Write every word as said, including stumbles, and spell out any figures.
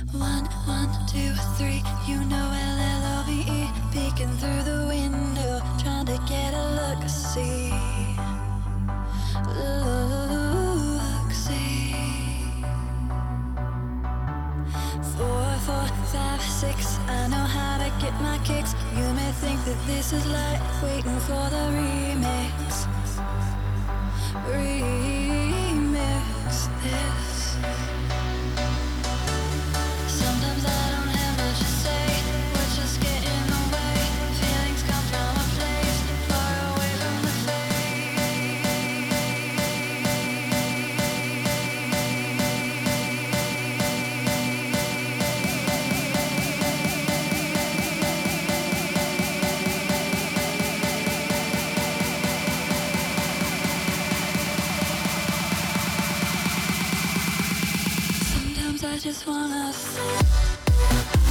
One, one, two, three, you know L L O V E. Peeking through the window, trying to get a look, see. Look, see. Four, four, five, six, I know how to get my kicks. You may think that this is like waiting for the remix. Remix this. Sometimes I don't have much to say, words just get in the way. Feelings come from a place far away from the Sometimes I just wanna say